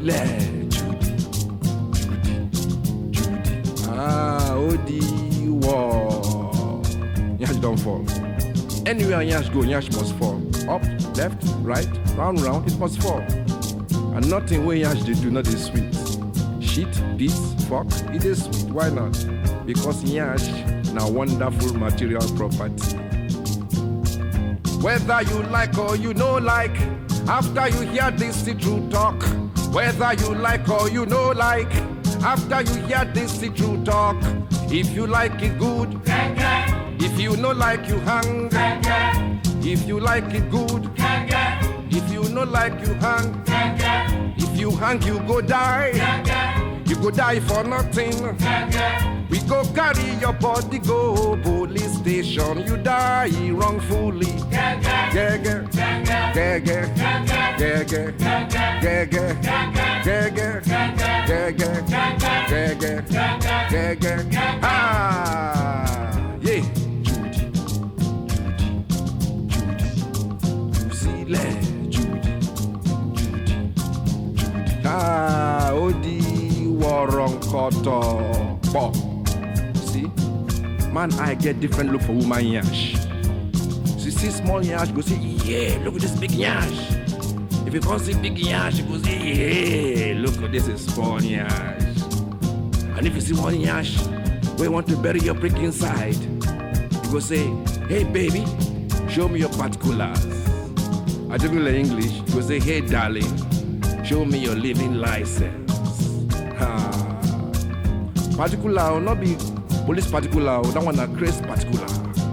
Odi, war. Nyash don't fall. Anywhere Nyash go, Nyash must fall. Up, left, right, round, it must fall. And nothing where Nyash they do not is sweet. Shit, piss, fuck, it is sweet. Why not? Because Nyash now wonderful material property. Whether you like or you no like, after you hear this the true talk. Whether you like or you no like, after you hear this the true talk. If you like it good, if you no like you hang. If you like it good, if you no like you hang. If you hang you go die, you go die for nothing. We go carry your body go police station, you die wrongfully. Ah, yeah. Judy. Ah, Odi Warong Koto. See, man, I get different look for woman yash. So you see small yash, go say, yeah, look at this big yash. If you can't see big yash, you go say, yeah, look at this is small yash. And if you see one yash, where you want to bury your prick inside, you go say, hey baby, show me your particulars. I don't know English. You go say, hey darling, show me your living license. Particular will not be police particular, that one a crazy particular.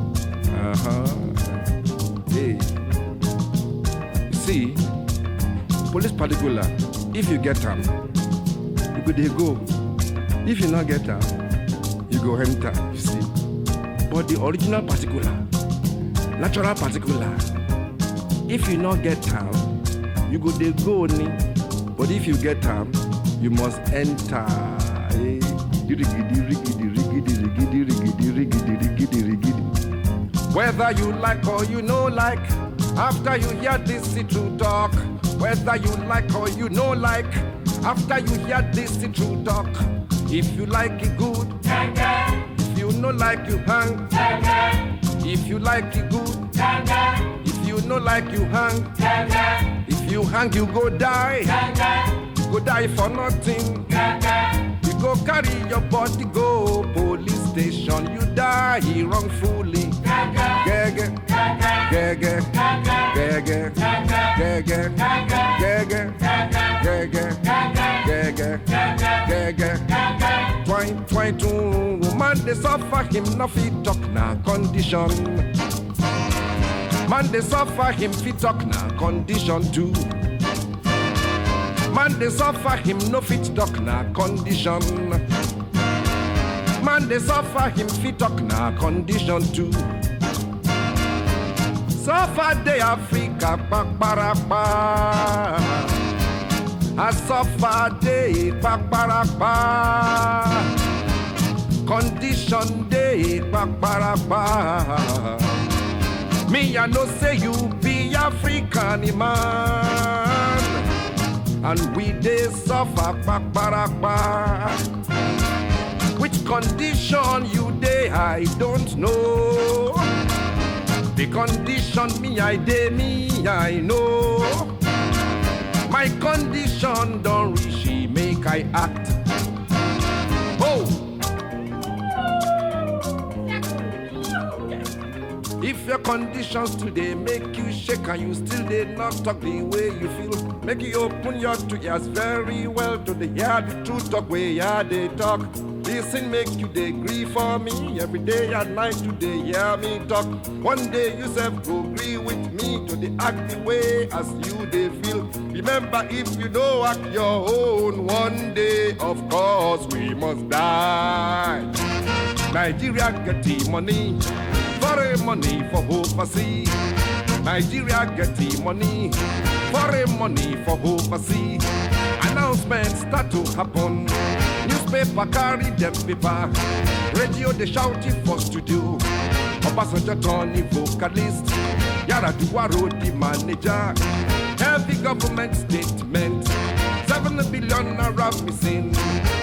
Hey. You see, police particular, if you get them, you go they go. If you not get them, you go enter, you see. But the original particular, natural particular, if you not get them, you go they go only. But if you get them, you must enter. Hey. Whether you like or you no like, after you hear this the true talk. Whether you like or you no like, after you hear this the true talk. If you like it good, if you no like you hang. If you like it good, if you no like you hang. If you hang you go die, you go die for nothing. Go carry your body, go police station, you die wrongfully. Twine to man they suffer him no fit talk na condition. Man they suffer him fit talk na condition too. Man they suffer him no fit talk na condition. Man they suffer him fit talk na condition too. Suffer de Africa bakbaraba. I suffer de bakbaraba. Condition de bakbaraba. Me I no say you be African man. And we they suffer bakbaraba. Which condition you they I don't know. The condition me I know. My condition don't reach, make I act. Oh. If your conditions today make you shake and you still did not talk the way you feel, make you open your two ears very well to the hear the truth talk way yeah they talk. Listen make you they agree for me every day and night today hear me talk. One day you self go agree with me to the act the way as you they feel. Remember if you don't act your own, one day of course we must die. Nigeria get the money. Foreign money for overseas. Nigeria get the money. Foreign money for overseas. Announcements start to happen. Newspaper carry them paper. Radio they shout it for studio. Obasanjo Tony vocalist. Yar'Adua road the manager. Heavy government statement. 7 billion naira missing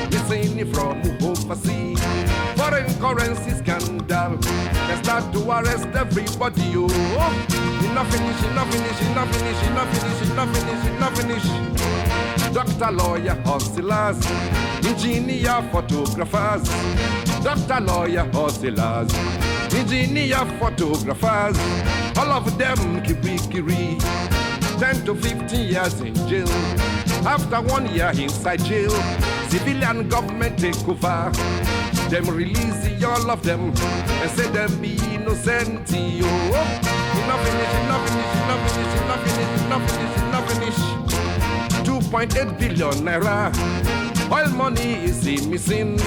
from overseas. Foreign currency scandal. They start to arrest everybody. Oh, enough finish, enough finish, enough finish, enough finish, enough finish, enough finish. Doctor, lawyer, hustlers, engineer, photographers. Doctor, lawyer, hustlers, engineer, photographers. All of them kiri 10 to 15 years in jail. After 1 year inside jail, civilian government take over. Them release all of them and say them be innocent. Oh, enough finish, enough finish, enough finish, enough finish, enough finish, enough finish. 2.8 billion naira. Oil money is missing.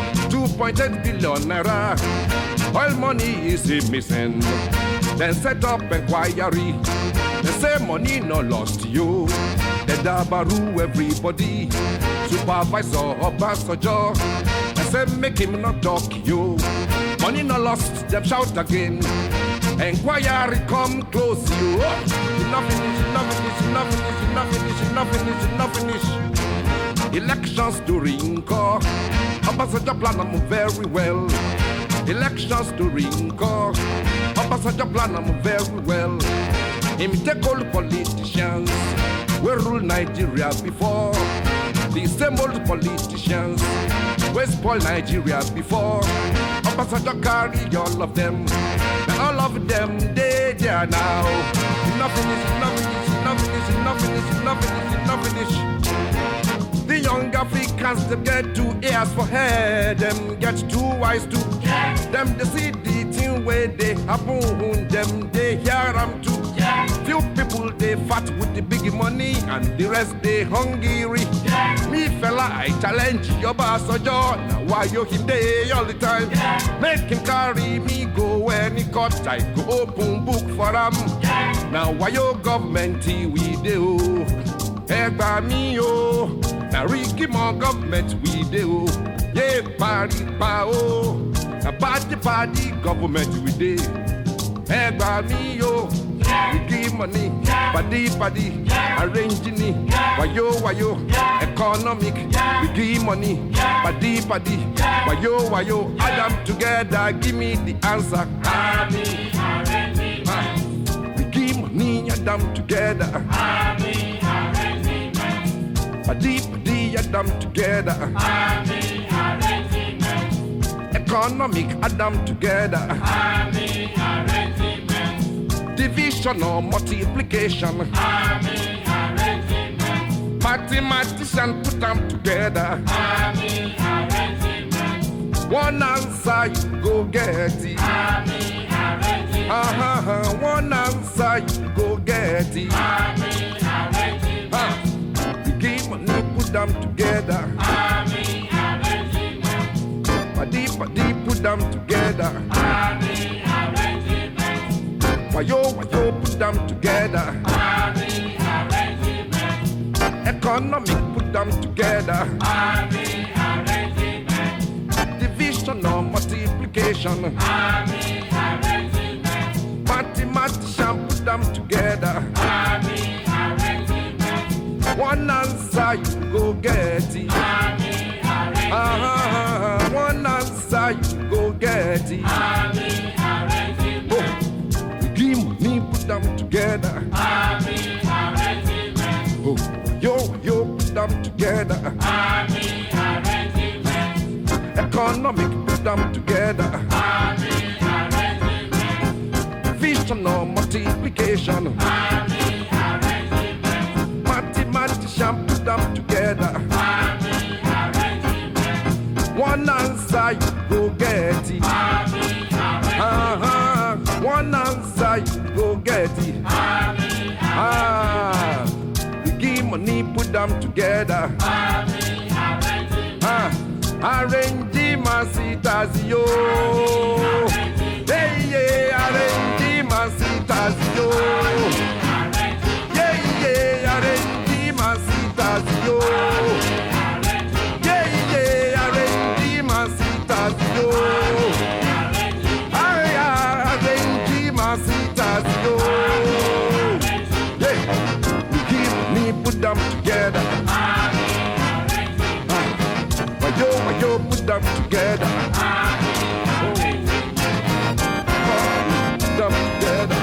2.8 billion naira. Oil money is missing. Then set up inquiry. They say money no lost you. They dabaru everybody. Supervisor Obasanjo. They say make him not talk you. Money no lost. Them shout again. Inquiry come close you. Enough finish, enough finish, enough finish, enough finish, enough finish, enough finish. Elections during call. Obasanjo plan them very well. Elections during call. Obasanjo plan them very well. Him take all politicians we rule Nigeria before. The same old politicians we spoil Nigeria before. Obasanjo carry all of them. Now all of them they there now. Enough finish, enough finish, enough finish, enough finish, enough finish, enough finish. The young Africans them get 2 ears for head, them get 2 eyes too. Them they see the thing where they happen, them they hear them too. Few people they fat with the big money and the rest they hungry. Me fella I challenge your Obasanjo. Now why you him day all the time? Make him carry me go when he got I go open book for him. Now why your government we do? Help by me oh. Now Ricky more government we do. Yeah party pa oh. A party government we do. Help by me oh. We give money, paddy, arranging it, wayo, economic. We give money, paddy, wayo, add them together, give me the answer. We give money, add them together. Paddy, add them together. Economic, add them together. Division or multiplication. Mathematician put them together. One answer you go get it. One answer you go get it. We give money, put them together. Paddy, put them together. Wayo, put them together. Economic, put them together. Division or multiplication. Mathematician, put them together. One answer you go get it. One answer you go get it. Put them together. Oh, yo, put them together. Economic, put them together. Vision or multiplication. Mathematician, put them together. One answer you go get it. One answer you go get it. We give money, put them together. Arrange my citas yo. Yeah, arrange my citas yo. Yeah, arrange my citas yo. Yeah, arrange my citas yo. Put them together. up together. Hold up together.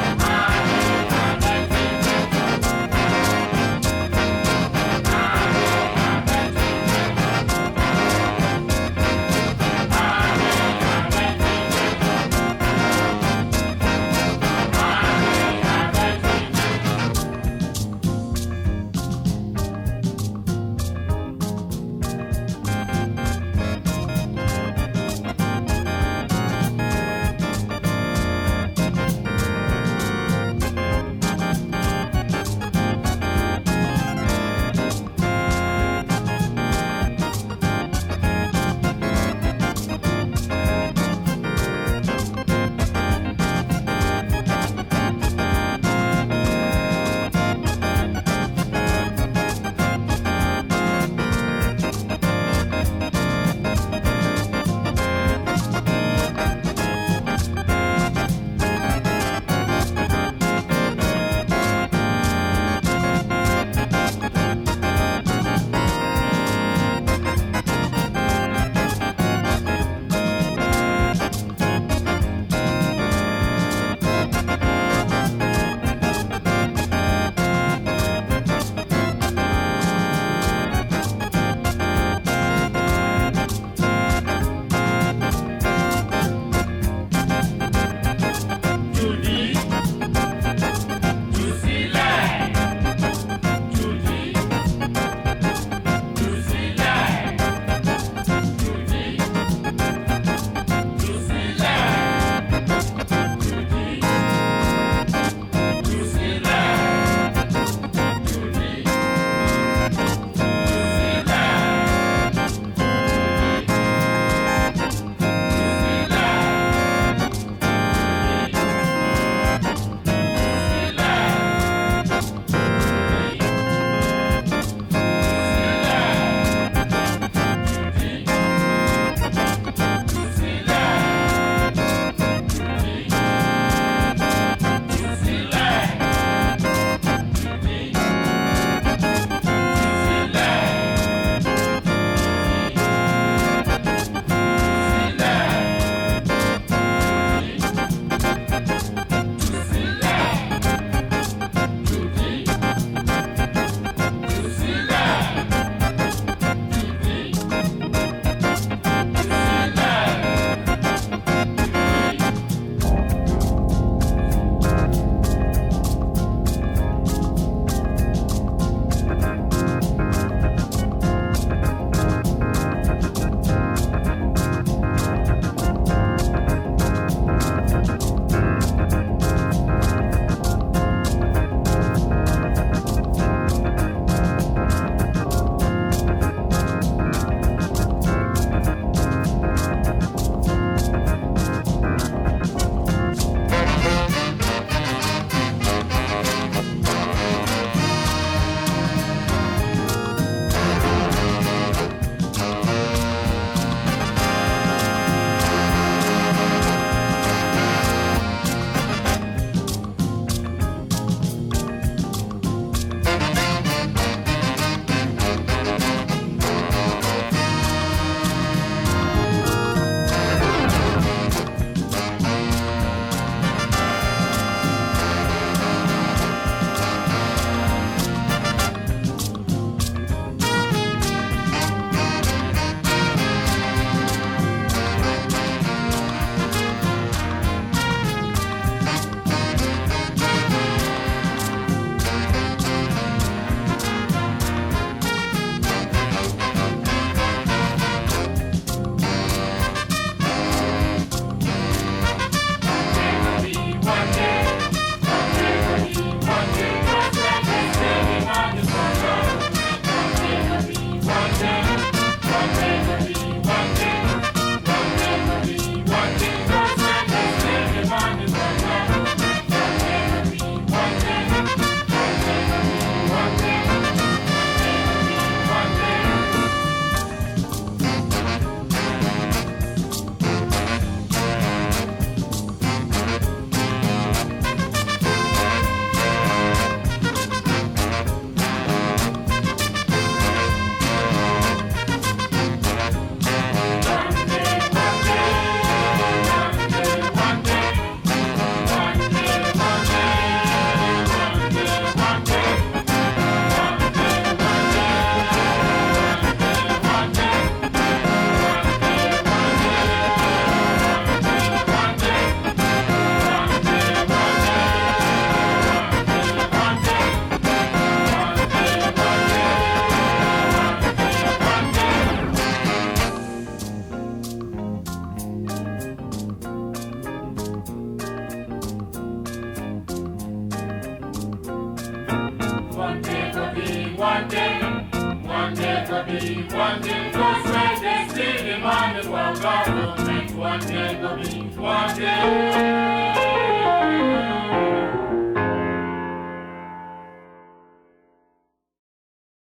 One day go be, one day go sweat, they still demanding for government. One day go be, one day.